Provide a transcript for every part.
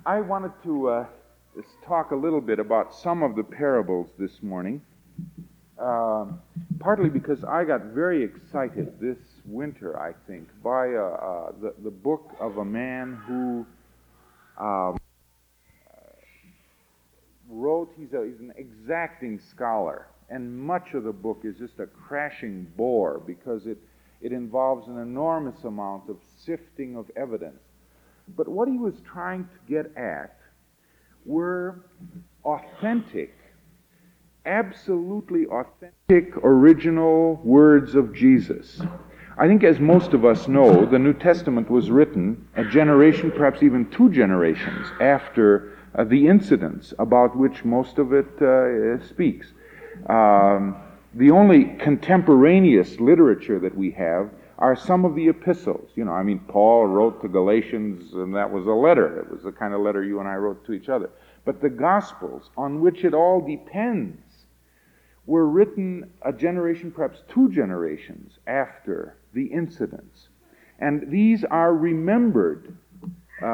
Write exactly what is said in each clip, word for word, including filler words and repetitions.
I wanted to uh, just talk a little bit about some of the parables this morning, uh, partly because I got very excited this winter, I think, by uh, uh, the, the book of a man who um, wrote, he's, a, he's an exacting scholar, and much of the book is just a crashing bore because it, it involves an enormous amount of sifting of evidence. But what he was trying to get at were authentic, absolutely authentic, original words of Jesus. I think, as most of us know, the New Testament was written a generation, perhaps even two generations, after uh, the incidents about which most of it uh, speaks. Um, the only contemporaneous literature that we have are some of the epistles. You know, I mean, Paul wrote to Galatians, and that was a letter. It was the kind of letter you and I wrote to each other. But the Gospels, on which it all depends, were written a generation, perhaps two generations, after the incidents. And these are remembered uh,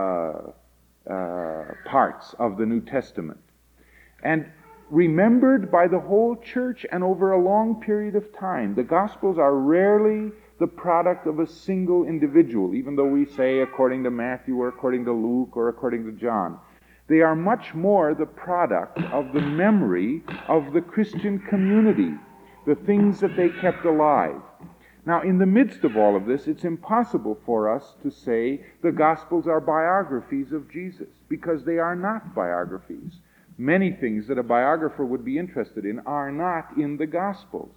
uh, parts of the New Testament. And remembered by the whole church and over a long period of time. The Gospels are rarely the product of a single individual, even though we say according to Matthew or according to Luke or according to John. They are much more the product of the memory of the Christian community, the things that they kept alive. Now, in the midst of all of this, it's impossible for us to say the Gospels are biographies of Jesus, because they are not biographies. Many things that a biographer would be interested in are not in the Gospels.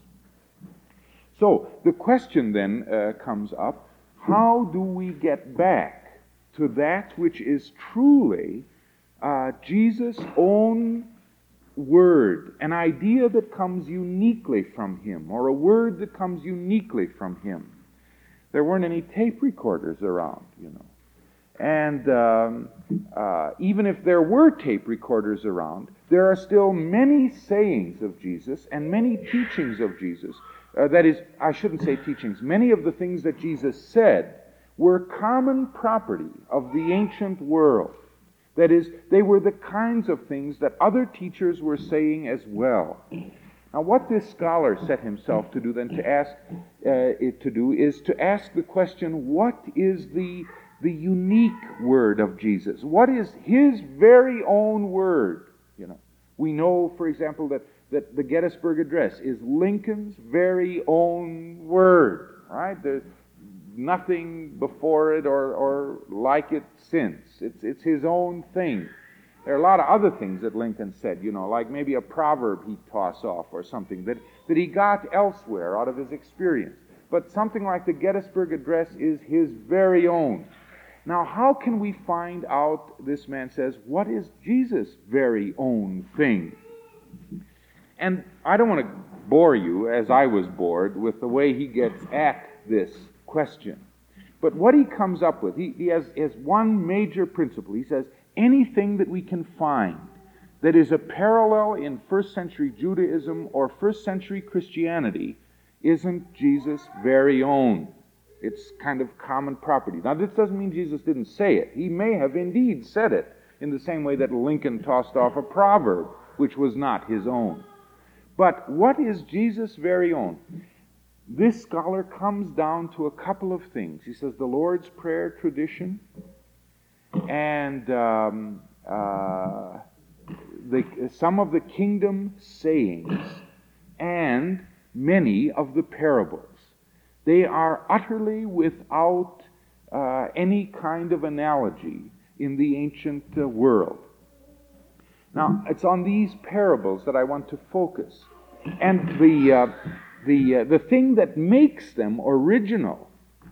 So, the question then uh, comes up, how do we get back to that which is truly uh, Jesus' own word, an idea that comes uniquely from him, or a word that comes uniquely from him? There weren't any tape recorders around, you know. And um, uh, even if there were tape recorders around, there are still many sayings of Jesus and many teachings of Jesus. Uh, that is, I shouldn't say teachings. Many of the things that Jesus said were common property of the ancient world. That is, they were the kinds of things that other teachers were saying as well. Now, what this scholar set himself to do then to ask uh, it to do is to ask the question: what is the the unique word of Jesus? What is his very own word? You know, we know, for example, that that the Gettysburg Address is Lincoln's very own word. Right? There's nothing before it or or like it since. It's it's his own thing. There are a lot of other things that Lincoln said, you know, like maybe a proverb he'd toss off or something that, that he got elsewhere out of his experience. But something like the Gettysburg Address is his very own. Now, how can we find out, this man says, what is Jesus' very own thing? And I don't want to bore you, as I was bored, with the way he gets at this question. But what he comes up with, he, he has, has one major principle. He says, anything that we can find that is a parallel in first century Judaism or first century Christianity isn't Jesus' very own. It's kind of common property. Now, this doesn't mean Jesus didn't say it. He may have indeed said it in the same way that Lincoln tossed off a proverb which was not his own. But what is Jesus' very own? This scholar comes down to a couple of things. He says the Lord's Prayer tradition and um, uh, the, some of the kingdom sayings and many of the parables. They are utterly without uh, any kind of analogy in the ancient uh, world. Now, it's on these parables that I want to focus. And the uh, the uh, the thing that makes them original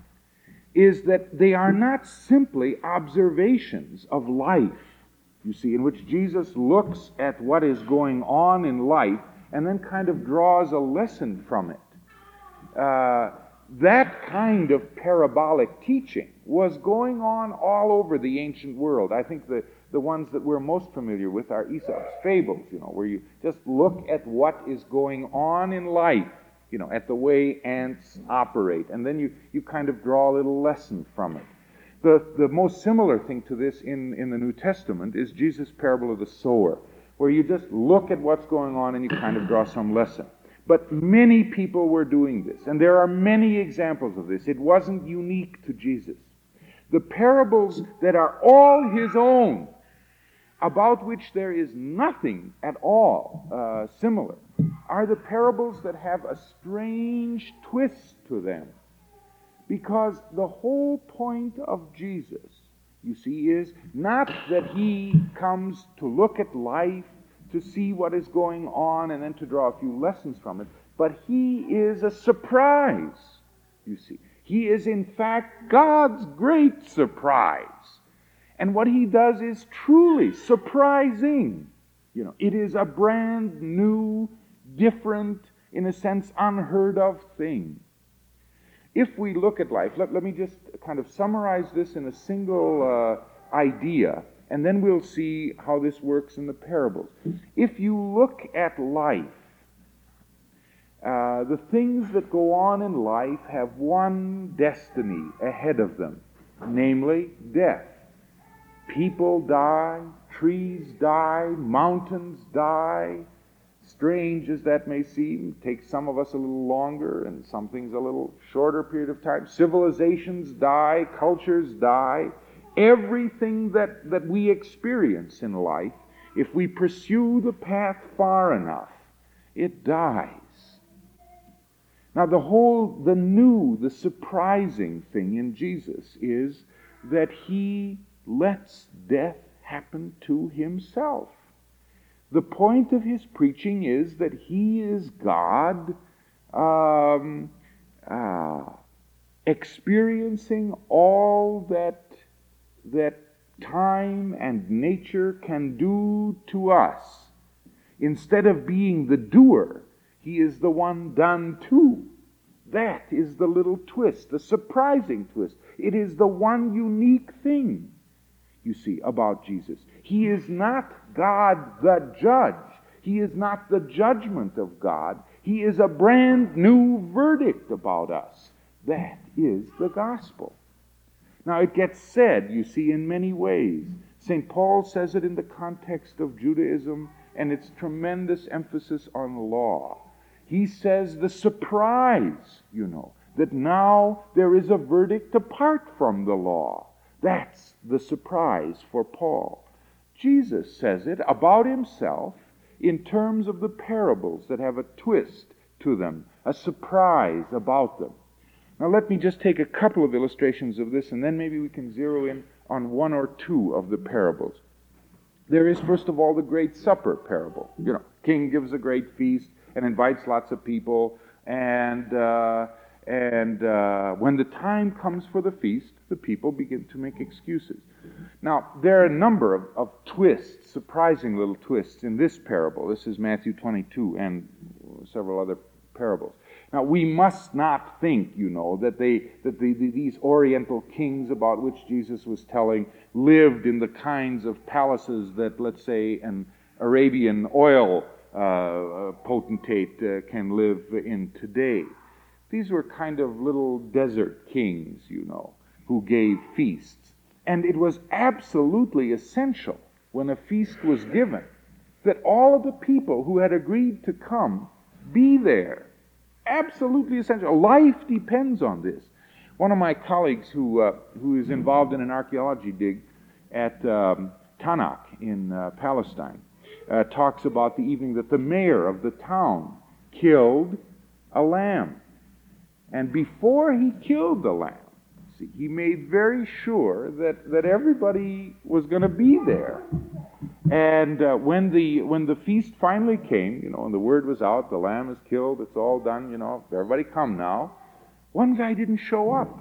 is that they are not simply observations of life, you see, in which Jesus looks at what is going on in life and then kind of draws a lesson from it. Uh, that kind of parabolic teaching was going on all over the ancient world. I think the, the ones that we're most familiar with are Aesop's fables, you know, where you just look at what is going on in life, you know, at the way ants operate, and then you, you kind of draw a little lesson from it. The, the most similar thing to this in, in the New Testament is Jesus' parable of the sower, where you just look at what's going on and you kind of draw some lesson. But many people were doing this, and there are many examples of this. It wasn't unique to Jesus. The parables that are all his own, about which there is nothing at all uh, similar, are the parables that have a strange twist to them. Because the whole point of Jesus, you see, is not that he comes to look at life, to see what is going on, and then to draw a few lessons from it, but he is a surprise, you see. He is, in fact, God's great surprise. And what he does is truly surprising. You know, it is a brand new, different, in a sense, unheard of thing. If we look at life, let, let me just kind of summarize this in a single uh, idea, and then we'll see how this works in the parables. If you look at life, uh, the things that go on in life have one destiny ahead of them, namely death. People die, trees die, mountains die. Strange as that may seem, it takes some of us a little longer and some things a little shorter period of time. Civilizations die, cultures die. Everything that, that we experience in life, if we pursue the path far enough, it dies. Now the whole, the new, the surprising thing in Jesus is that he lets death happen to himself. The point of his preaching is that he is God, um, uh, experiencing all that, that time and nature can do to us. Instead of being the doer, he is the one done to. That is the little twist, the surprising twist. It is the one unique thing, you see, about Jesus. He is not God the judge. He is not the judgment of God. He is a brand new verdict about us. That is the gospel. Now it gets said, you see, in many ways. Saint Paul says it in the context of Judaism and its tremendous emphasis on law. He says the surprise, you know, that now there is a verdict apart from the law. That's the surprise for Paul. Jesus says it about himself in terms of the parables that have a twist to them, a surprise about them. Now let me just take a couple of illustrations of this, and then maybe we can zero in on one or two of the parables. There is, first of all, the Great Supper parable. You know, king gives a great feast and invites lots of people, and uh, and uh, when the time comes for the feast, the people begin to make excuses. Now, there are a number of, of twists, surprising little twists in this parable. This is Matthew twenty-two and several other parables. Now, we must not think, you know, that they that the, the, these Oriental kings about which Jesus was telling lived in the kinds of palaces that, let's say, an Arabian oil uh, potentate uh, can live in today. These were kind of little desert kings, you know, who gave feasts. And it was absolutely essential when a feast was given that all of the people who had agreed to come be there. Absolutely essential. Life depends on this. One of my colleagues who uh, who is involved in an archaeology dig at um, Tanakh in uh, Palestine uh, talks about the evening that the mayor of the town killed a lamb. And before he killed the lamb, see, he made very sure that, that everybody was going to be there. And uh, when the when the feast finally came, you know, and the word was out, the lamb is killed, it's all done, you know, everybody come now. One guy didn't show up.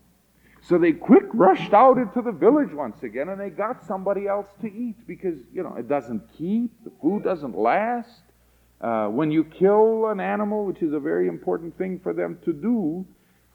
So they quick rushed out into the village once again, and they got somebody else to eat because, you know, it doesn't keep, the food doesn't last. Uh, when you kill an animal, which is a very important thing for them to do,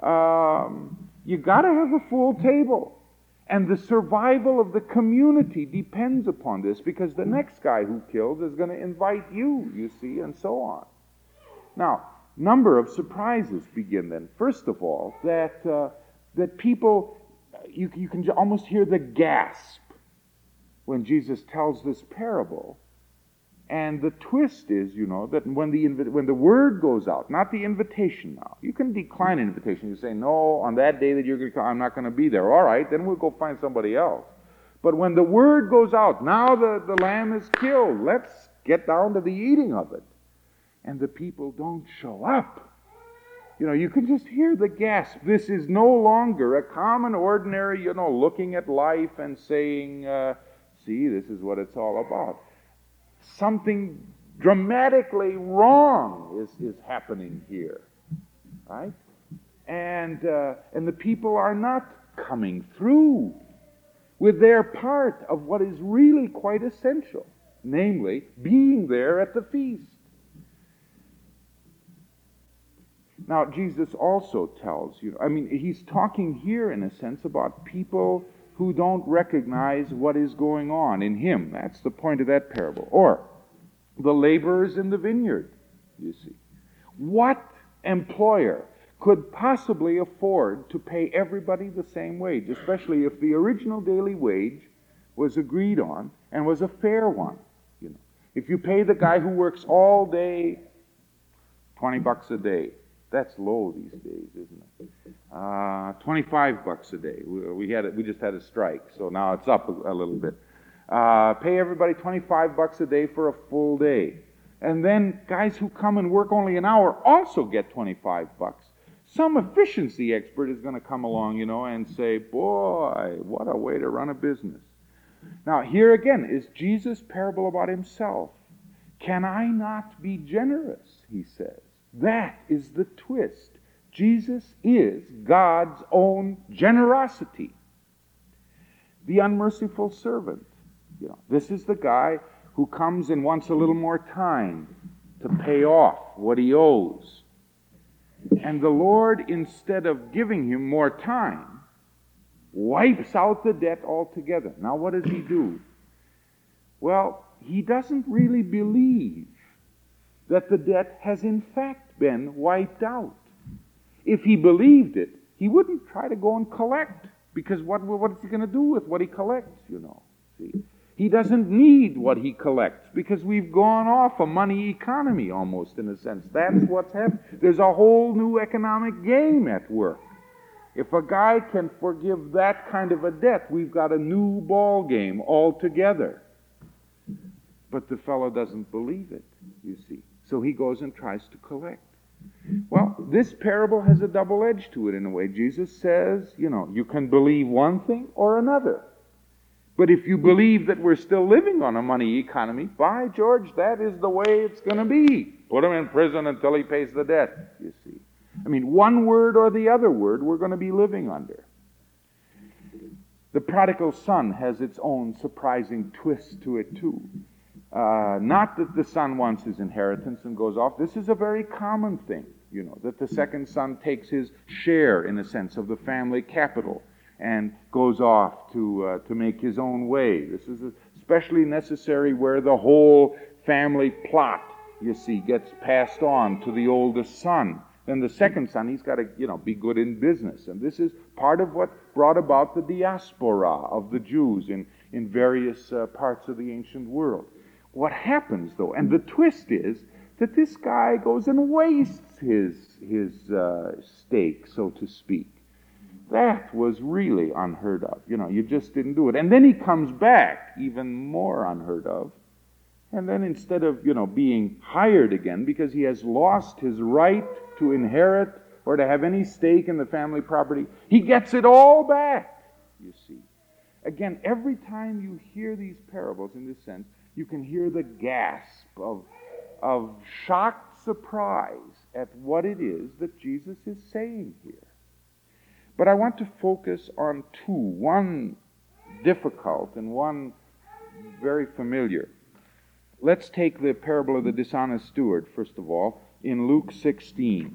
um, you got to have a full table. And the survival of the community depends upon this, because the next guy who kills is going to invite you, you see, and so on. Now, number of surprises begin then. First of all, that uh, that people you, you can almost hear the gasp when Jesus tells this parable. And the twist is, you know, that when the invi- when the word goes out, not the invitation now. You can decline an invitation. You say, no, on that day that you're going to come, I'm not going to be there. All right, then we'll go find somebody else. But when the word goes out, now the, the lamb is killed. Let's get down to the eating of it. And the people don't show up. You know, you can just hear the gasp. This is no longer a common, ordinary, you know, looking at life and saying, uh, see, this is what it's all about. Something dramatically wrong is, is happening here, right? And uh, and the people are not coming through with their part of what is really quite essential, namely being there at the feast. Now, Jesus also tells you, I mean, he's talking here in a sense about people who don't recognize what is going on in him. That's the point of that parable. Or the laborers in the vineyard, you see. What employer could possibly afford to pay everybody the same wage, especially if the original daily wage was agreed on and was a fair one? You know, if you pay the guy who works all day twenty bucks a day, that's low these days, isn't it? Uh, twenty-five bucks a day. We, we had a, we just had a strike, so now it's up a, a little bit. Uh, pay everybody twenty-five bucks a day for a full day, and then guys who come and work only an hour also get twenty-five bucks. Some efficiency expert is going to come along, you know, and say, "Boy, what a way to run a business." Now, here again is Jesus' parable about himself. Can I not be generous? He says. That is the twist. Jesus is God's own generosity. The unmerciful servant. You know, this is the guy who comes and wants a little more time to pay off what he owes. And the Lord, instead of giving him more time, wipes out the debt altogether. Now what does he do? Well, he doesn't really believe that the debt has in fact been wiped out. If he believed it, he wouldn't try to go and collect, because what what is he going to do with what he collects, you know? See, he doesn't need what he collects, because we've gone off a money economy almost, in a sense. That's what's happened. There's a whole new economic game at work. If a guy can forgive that kind of a debt, we've got a new ball game altogether. But the fellow doesn't believe it, you see. So he goes and tries to collect. Well, this parable has a double edge to it in a way. Jesus says, you know, you can believe one thing or another. But if you believe that we're still living on a money economy, by George, that is the way it's going to be. Put him in prison until he pays the debt, you see. I mean, one word or the other word we're going to be living under. The prodigal son has its own surprising twist to it, too. Uh, not that the son wants his inheritance and goes off. This is a very common thing, you know, that the second son takes his share, in a sense, of the family capital and goes off to uh, to make his own way. This is especially necessary where the whole family plot, you see, gets passed on to the oldest son. Then the second son, he's got to, you know, be good in business. And this is part of what brought about the diaspora of the Jews in, in various uh, parts of the ancient world. What happens, though, and the twist is that this guy goes and wastes his, his uh, stake, so to speak. That was really unheard of. You know, you just didn't do it. And then he comes back, even more unheard of. And then instead of, you know, being hired again because he has lost his right to inherit or to have any stake in the family property, he gets it all back, you see. Again, every time you hear these parables in this sense, you can hear the gasp of, of shocked surprise at what it is that Jesus is saying here. But I want to focus on two, one difficult and one very familiar. Let's take the parable of the dishonest steward, first of all, in Luke sixteen.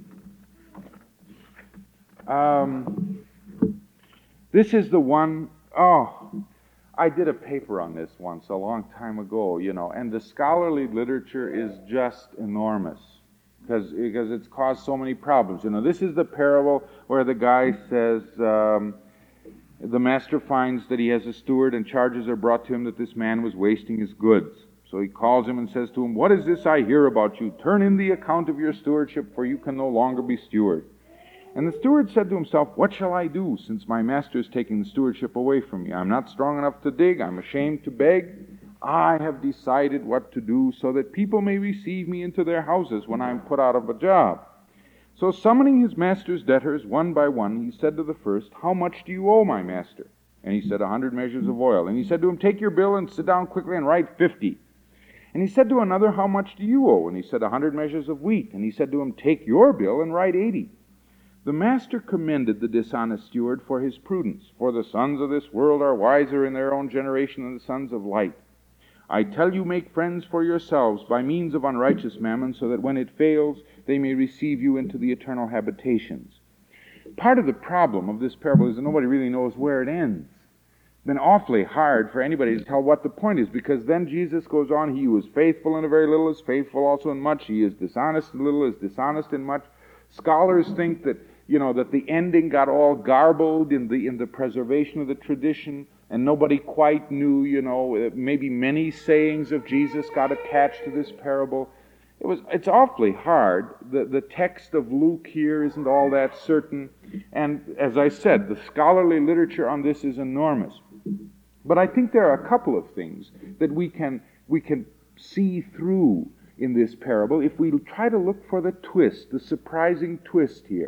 Um, this is the one, oh, I did a paper on this once a long time ago, you know, and the scholarly literature is just enormous because because it's caused so many problems. You know, this is the parable where the guy says, um, the master finds that he has a steward, and charges are brought to him that this man was wasting his goods. So he calls him and says to him, "What is this I hear about you? Turn in the account of your stewardship, for you can no longer be steward." And the steward said to himself, "What shall I do, since my master is taking the stewardship away from me? I'm not strong enough to dig. I'm ashamed to beg. I have decided what to do so that people may receive me into their houses when I'm put out of a job." So summoning his master's debtors one by one, he said to the first, "How much do you owe my master?" And he said, "A hundred measures of oil." And he said to him, "Take your bill and sit down quickly and write fifty." And he said to another, "How much do you owe?" And he said, "A hundred measures of wheat." And he said to him, "Take your bill and write eighty." The master commended the dishonest steward for his prudence, for the sons of this world are wiser in their own generation than the sons of light. I tell you, make friends for yourselves by means of unrighteous mammon, so that when it fails, they may receive you into the eternal habitations. Part of the problem of this parable is that nobody really knows where it ends. It's been awfully hard for anybody to tell what the point is, because then Jesus goes on, he who is faithful in a very little is faithful also in much. He is dishonest in little is dishonest in much. Scholars think that, you know, that the ending got all garbled in the in the preservation of the tradition, and nobody quite knew, you know, maybe many sayings of Jesus got attached to this parable. It was, it's awfully hard. The, the text of Luke here isn't all that certain. And as I said, the scholarly literature on this is enormous. But I think there are a couple of things that we can we can see through in this parable if we try to look for the twist, the surprising twist here.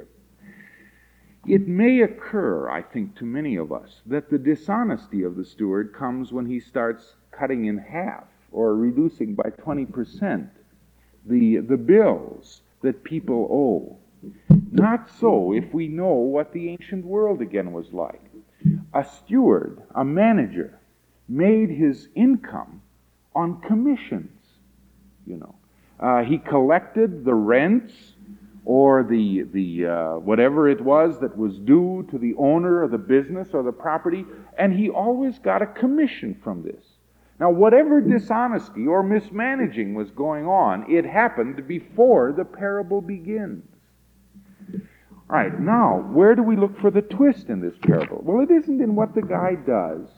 It may occur, I think, to many of us, that the dishonesty of the steward comes when he starts cutting in half or reducing by twenty percent the, the bills that people owe. Not so if we know what the ancient world again was like. A steward, a manager, made his income on commissions, you know. Uh, he collected the rents or the the uh, whatever it was that was due to the owner of the business or the property, and he always got a commission from this. Now, whatever dishonesty or mismanaging was going on, it happened before the parable begins. All right, now, where do we look for the twist in this parable? Well, it isn't in what the guy does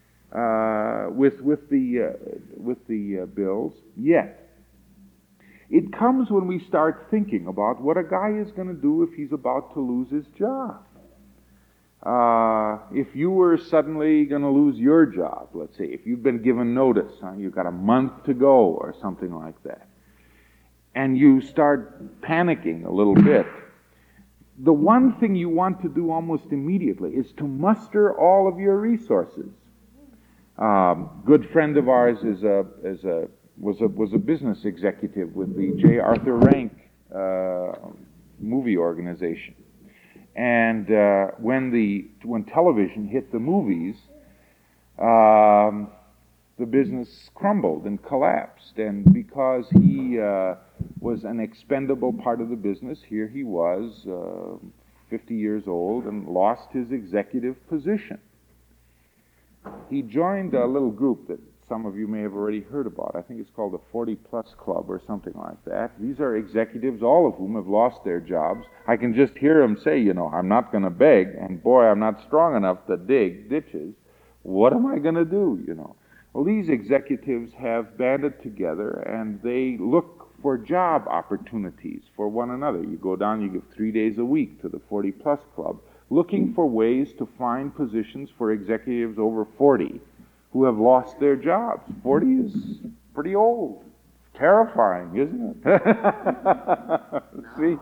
uh, with with the uh, with the uh, bills yet. It comes when we start thinking about what a guy is going to do if he's about to lose his job. Uh, if you were suddenly going to lose your job, let's say, if you've been given notice, huh, you've got a month to go or something like that, and you start panicking a little bit, the one thing you want to do almost immediately is to muster all of your resources. Um, good friend of ours is a is a was a was a business executive with the J. Arthur Rank uh, movie organization, and uh, when the when television hit the movies, um, the business crumbled and collapsed, and because he uh, was an expendable part of the business, here he was, uh, fifty years old, and lost his executive position. He joined a little group that some of you may have already heard about. I think it's called the forty plus Club or something like that. These are executives, all of whom have lost their jobs. I can just hear them say, you know, I'm not going to beg, and boy, I'm not strong enough to dig ditches. What am I going to do, you know? Well, these executives have banded together, and they look for job opportunities for one another. You go down, you give three days a week to the forty plus Club, looking for ways to find positions for executives over forty who have lost their jobs. forty is pretty old. Terrifying, isn't it?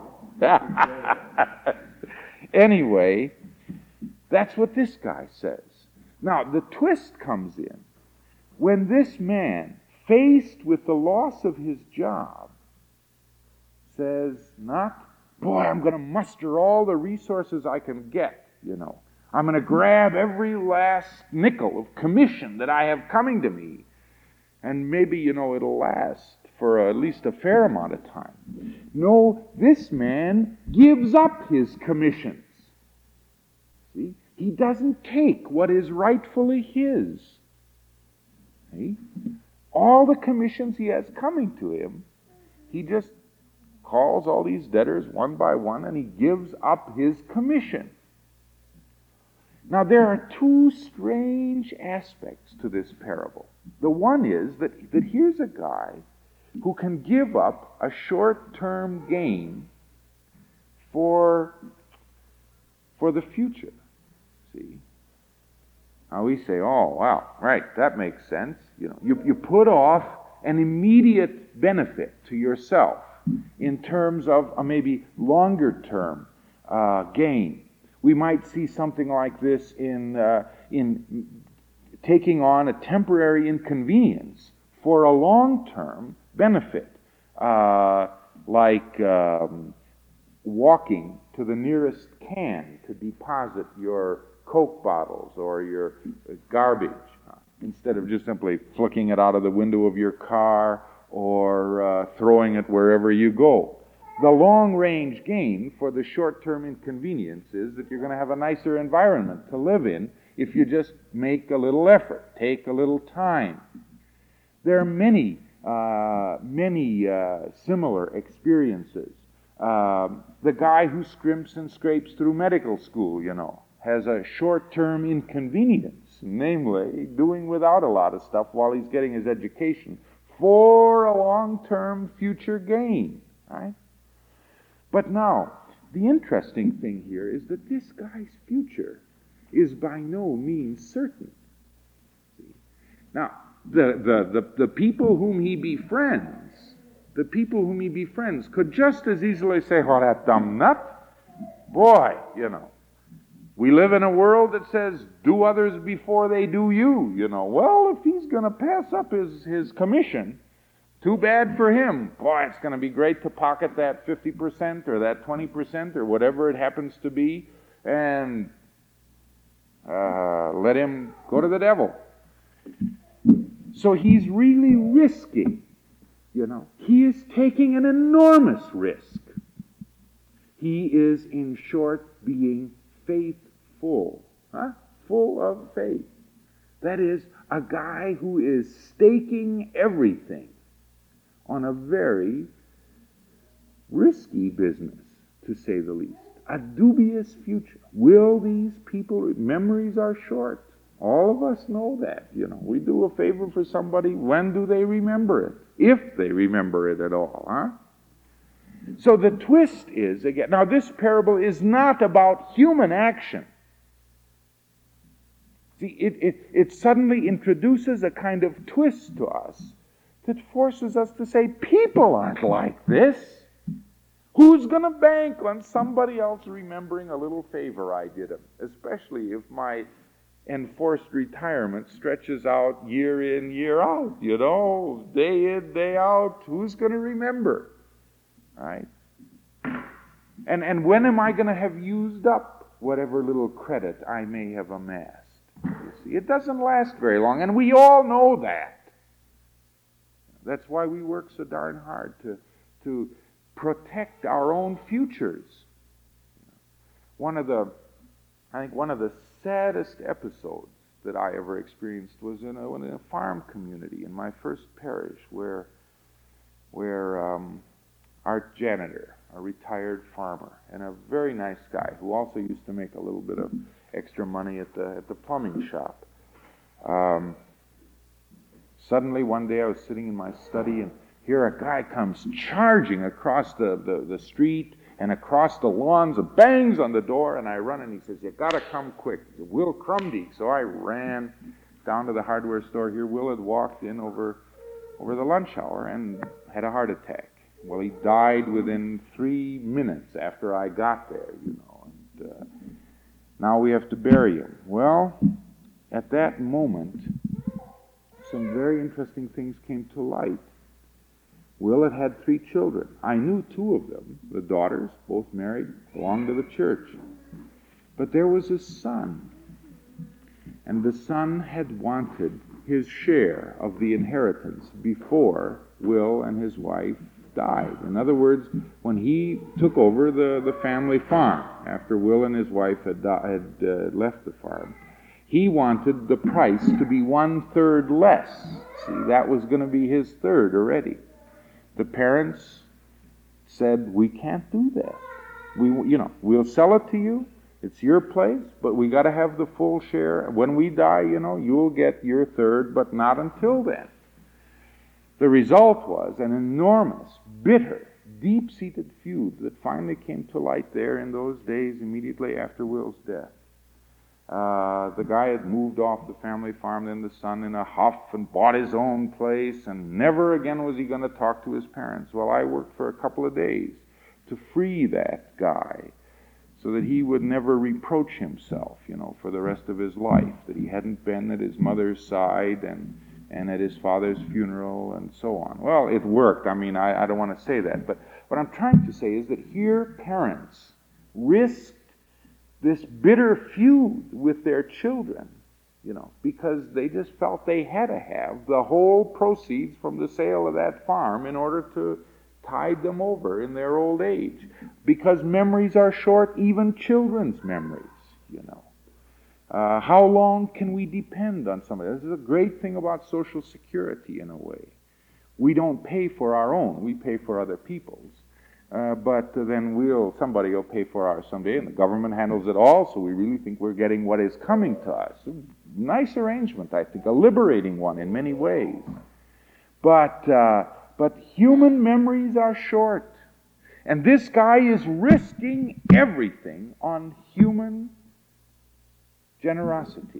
See? Anyway, that's what this guy says. Now, the twist comes in when this man, faced with the loss of his job, says, not, boy, I'm going to muster all the resources I can get, you know. I'm going to grab every last nickel of commission that I have coming to me. And maybe, you know, it'll last for at least a fair amount of time. No, this man gives up his commissions. See? He doesn't take what is rightfully his. See? All the commissions he has coming to him, he just calls all these debtors one by one and he gives up his commission. Now, there are two strange aspects to this parable. The one is that, that here's a guy who can give up a short-term gain for, for the future. See? Now we say, oh, wow, right, that makes sense. You know, you, you put off an immediate benefit to yourself in terms of a maybe longer-term uh, gain. We might see something like this in uh, in taking on a temporary inconvenience for a long-term benefit, uh, like um, walking to the nearest can to deposit your Coke bottles or your garbage, uh, instead of just simply flicking it out of the window of your car or uh, throwing it wherever you go. The long-range gain for the short-term inconvenience is that you're going to have a nicer environment to live in if you just make a little effort, take a little time. There are many, uh, many uh, similar experiences. Um, the guy who scrimps and scrapes through medical school, you know, has a short-term inconvenience, namely doing without a lot of stuff while he's getting his education for a long-term future gain, right? But now, the interesting thing here is that this guy's future is by no means certain. See? Now, the, the, the, the people whom he befriends, the people whom he befriends could just as easily say, oh, that dumb nut, boy, you know, we live in a world that says, do others before they do you, you know. Well, if he's going to pass up his, his commission, too bad for him. Boy, it's going to be great to pocket that fifty percent or that twenty percent or whatever it happens to be and uh, let him go to the devil. So he's really risking, you know. He is taking an enormous risk. He is, in short, being faithful. Huh? Full of faith. That is, a guy who is staking everything on a very risky business, to say the least. A dubious future. Will these people, memories are short. All of us know that. You know, we do a favor for somebody, when do they remember it? If they remember it at all, huh? So the twist is, again, now this parable is not about human action. See, it, it, it suddenly introduces a kind of twist to us that forces us to say, people aren't like this. Who's going to bank on somebody else remembering a little favor I did him? Especially if my enforced retirement stretches out year in, year out. You know, day in, day out. Who's going to remember? Right? And, and when am I going to have used up whatever little credit I may have amassed? You see, it doesn't last very long, and we all know that. That's why we work so darn hard to, to protect our own futures. One of the, I think one of the saddest episodes that I ever experienced was in a, in a farm community in my first parish, where, where um, our janitor, a retired farmer, and a very nice guy who also used to make a little bit of extra money at the at the plumbing shop. Um, Suddenly, one day, I was sitting in my study, and here a guy comes charging across the, the, the street and across the lawns, and bangs on the door, and I run, and he says, you got to come quick. Will Crumdy. So I ran down to the hardware store here. Will had walked in over, over the lunch hour and had a heart attack. Well, he died within three minutes after I got there, you know, and uh, now we have to bury him. Well, at that moment, some very interesting things came to light. Will had had three children. I knew two of them. The daughters, both married, belonged to the church. But there was a son. And the son had wanted his share of the inheritance before Will and his wife died. In other words, when he took over the, the family farm, after Will and his wife had, di- had uh, left the farm, he wanted the price to be one-third less. See, that was going to be his third already. The parents said, we can't do that. We, you know, we'll sell it to you. It's your place, but we got to have the full share. When we die, you know, you'll get your third, but not until then. The result was an enormous, bitter, deep-seated feud that finally came to light there in those days immediately after Will's death. Uh, the guy had moved off the family farm, then the son in a huff, and bought his own place, and never again was he going to talk to his parents. Well, I worked for a couple of days to free that guy so that he would never reproach himself, you know, for the rest of his life, that he hadn't been at his mother's side and, and at his father's funeral and so on. Well, it worked. I mean, I, I don't want to say that, but what I'm trying to say is that here parents risked this bitter feud with their children, you know, because they just felt they had to have the whole proceeds from the sale of that farm in order to tide them over in their old age. Because memories are short, even children's memories, you know. Uh, how long can we depend on somebody? This is a great thing about Social Security in a way. We don't pay for our own, we pay for other people's. Uh, but uh, then we'll somebody will pay for ours someday, and the government handles it all, so we really think we're getting what is coming to us. Nice arrangement, I think, a liberating one in many ways. But uh, but human memories are short, and this guy is risking everything on human generosity.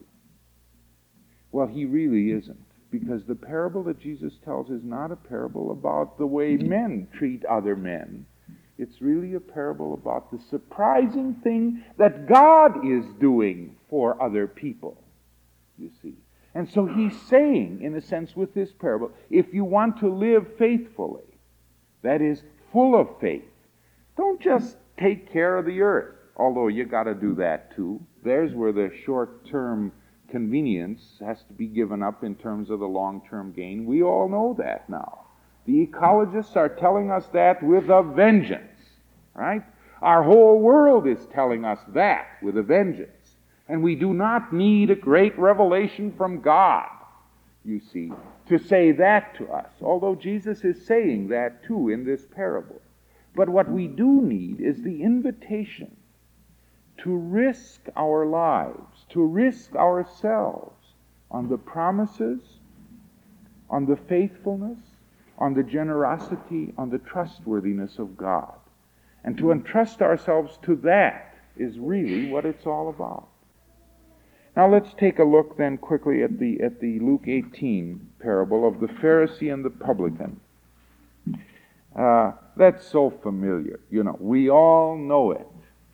Well, he really isn't, because the parable that Jesus tells is not a parable about the way men treat other men. It's really a parable about the surprising thing that God is doing for other people, you see. And so he's saying, in a sense, with this parable, if you want to live faithfully, that is, full of faith, don't just take care of the earth, although you got to do that too. There's where the short-term convenience has to be given up in terms of the long-term gain. We all know that now. The ecologists are telling us that with a vengeance, right? Our whole world is telling us that with a vengeance. And we do not need a great revelation from God, you see, to say that to us, although Jesus is saying that too in this parable. But what we do need is the invitation to risk our lives, to risk ourselves on the promises, on the faithfulness, on the generosity, on the trustworthiness of God. And to entrust ourselves to that is really what it's all about. Now let's take a look then quickly at the at the Luke eighteen parable of the Pharisee and the publican. Uh, that's so familiar, you know. We all know it.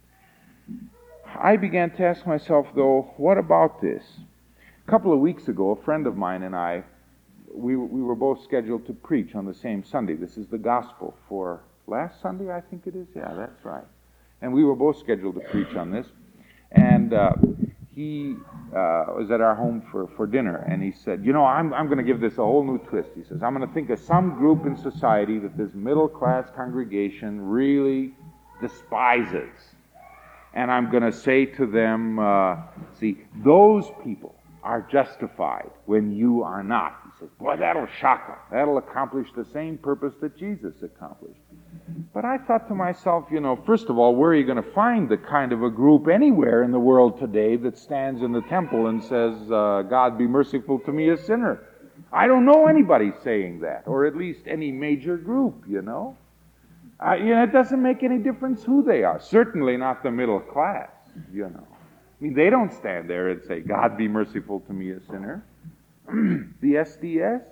I began to ask myself, though, what about this? A couple of weeks ago, a friend of mine and I, we we were both scheduled to preach on the same Sunday. This is the gospel for last Sunday, I think it is. Yeah, that's right. And we were both scheduled to preach on this. And uh, he uh, was at our home for, for dinner, and he said, you know, I'm I'm going to give this a whole new twist. He says, I'm going to think of some group in society that this middle-class congregation really despises. And I'm going to say to them, uh, see, those people are justified when you are not. He says, boy, that'll shock them. That'll accomplish the same purpose that Jesus accomplished. But I thought to myself, you know, first of all, where are you going to find the kind of a group anywhere in the world today that stands in the temple and says, uh, God be merciful to me, a sinner? I don't know anybody saying that, or at least any major group, you know. Uh, you know, it doesn't make any difference who they are. Certainly not the middle class, you know. I mean, they don't stand there and say, God be merciful to me, a sinner. The S D S?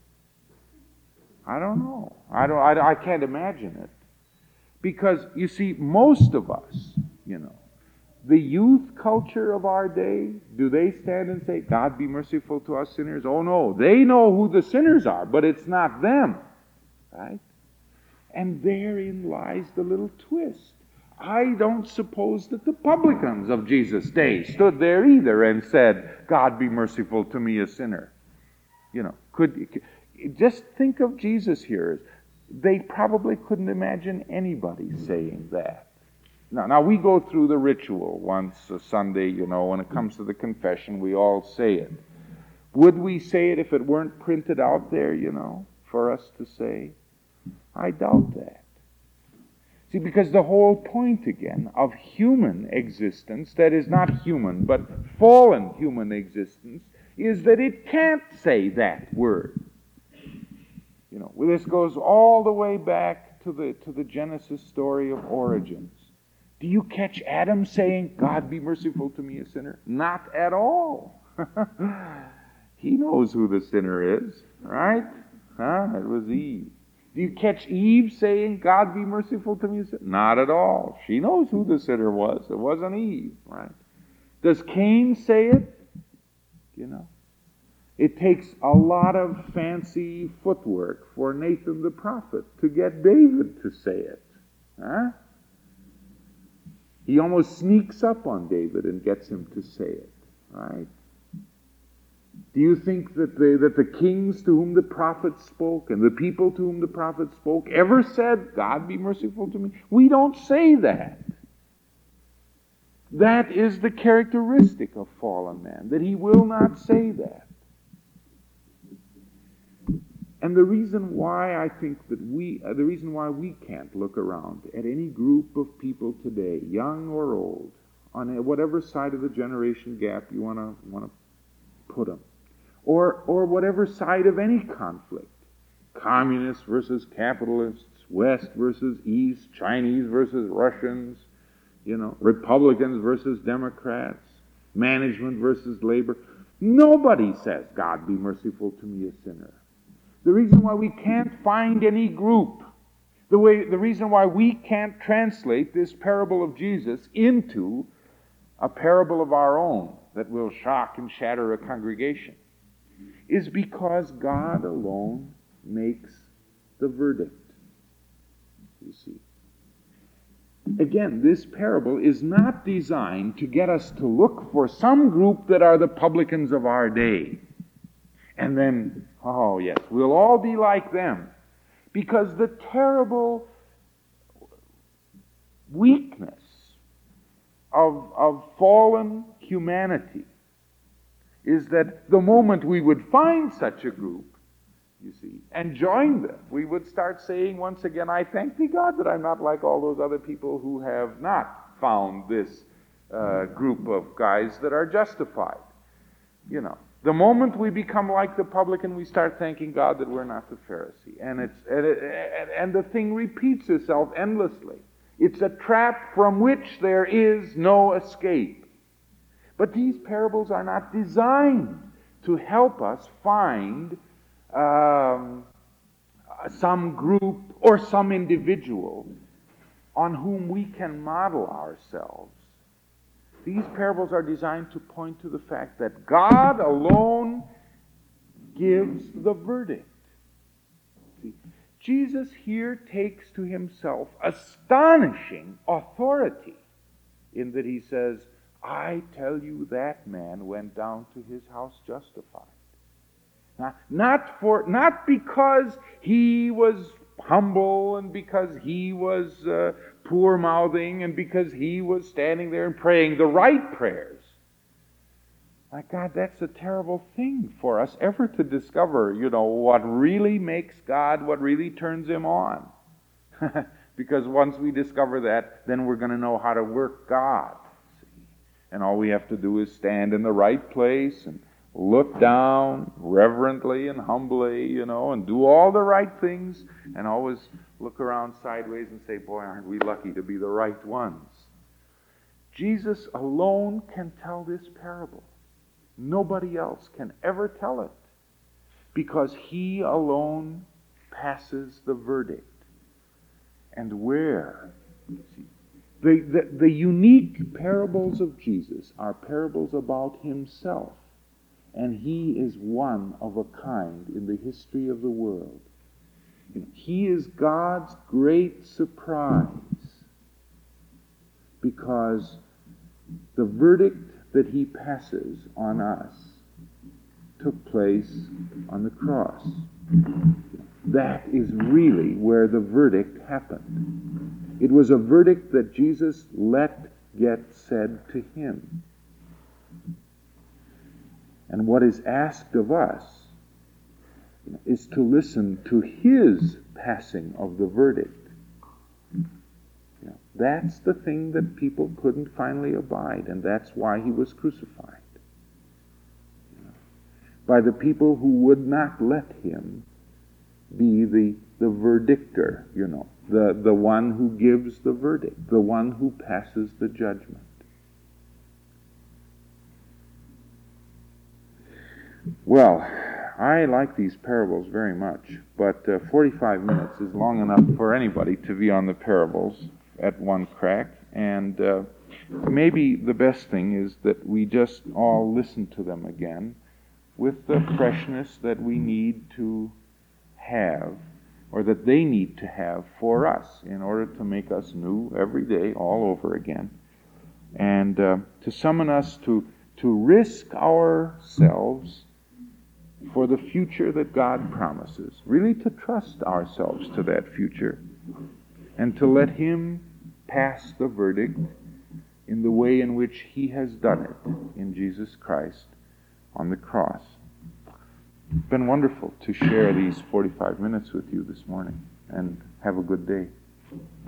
I don't know. I don't. I, I can't imagine it. Because, you see, most of us, you know, the youth culture of our day, do they stand and say, God be merciful to us sinners? Oh, no. They know who the sinners are, but it's not them. Right? And therein lies the little twist. I don't suppose that the publicans of Jesus' day stood there either and said, God be merciful to me, a sinner. You know, could just think of Jesus here. They probably couldn't imagine anybody saying that. Now, now we go through the ritual once a Sunday, you know, when it comes to the confession, we all say it. Would we say it if it weren't printed out there, you know, for us to say? I doubt that. See, because the whole point, again, of human existence, that is not human, but fallen human existence, is that it can't say that word. You know, well, this goes all the way back to the to the Genesis story of origins. Do you catch Adam saying, "God be merciful to me, a sinner"? Not at all. He knows who the sinner is, right? Huh? It was Eve. Do you catch Eve saying, "God be merciful to me"? Not at all. She knows who the sinner was. It wasn't Eve, right? Does Cain say it? You know, it takes a lot of fancy footwork for Nathan the prophet to get David to say it. Huh? He almost sneaks up on David and gets him to say it, right? Do you think that the, that the kings to whom the prophets spoke and the people to whom the prophets spoke ever said, "God be merciful to me"? We don't say that. That is the characteristic of fallen man, that he will not say that. And the reason why I think that we, uh, the reason why we can't look around at any group of people today, young or old, on whatever side of the generation gap you want to want to put them, or or whatever side of any conflict, communists versus capitalists, West versus East, Chinese versus Russians, you know, Republicans versus Democrats, management versus labor. Nobody says, "God be merciful to me, a sinner." The reason why we can't find any group, the way, the reason why we can't translate this parable of Jesus into a parable of our own that will shock and shatter a congregation, is because God alone makes the verdict. You see. Again, this parable is not designed to get us to look for some group that are the publicans of our day. And then, oh yes, we'll all be like them. Because the terrible weakness of, of fallen humanity is that the moment we would find such a group, you see, and join them, we would start saying once again, "I thank thee, God, that I'm not like all those other people who have not found this uh, group of guys that are justified." You know, the moment we become like the publican, we start thanking God that we're not the Pharisee. And, it's, and, it, and the thing repeats itself endlessly. It's a trap from which there is no escape. But these parables are not designed to help us find um, some group or some individual on whom we can model ourselves. These parables are designed to point to the fact that God alone gives the verdict. See, Jesus here takes to himself astonishing authority in that he says, "I tell you that man went down to his house justified." Now, not for, not because he was humble and because he was uh, poor-mouthing and because he was standing there and praying the right prayers. My God, that's a terrible thing for us ever to discover, you know, what really makes God, what really turns him on. Because once we discover that, then we're going to know how to work God. See? And all we have to do is stand in the right place and look down reverently and humbly, you know, and do all the right things, and always look around sideways and say, "Boy, aren't we lucky to be the right ones." Jesus alone can tell this parable. Nobody else can ever tell it, because he alone passes the verdict. And where? See, the, the, the unique parables of Jesus are parables about himself. And he is one of a kind in the history of the world. He is God's great surprise, because the verdict that he passes on us took place on the cross. That is really where the verdict happened. It was a verdict that Jesus let get said to him. And what is asked of us is to listen to his passing of the verdict. That's the thing that people couldn't finally abide, and that's why he was crucified. By the people who would not let him be the, the verdictor, you know, the, the one who gives the verdict, the one who passes the judgment. Well, I like these parables very much, but uh, forty-five minutes is long enough for anybody to be on the parables at one crack, and uh, maybe the best thing is that we just all listen to them again with the freshness that we need to have, or that they need to have for us, in order to make us new every day all over again, and uh, to summon us to, to risk ourselves for the future that God promises, really to trust ourselves to that future, and to let him pass the verdict in the way in which he has done it in Jesus Christ on the cross. It's been wonderful to share these forty-five minutes with you this morning, and have a good day.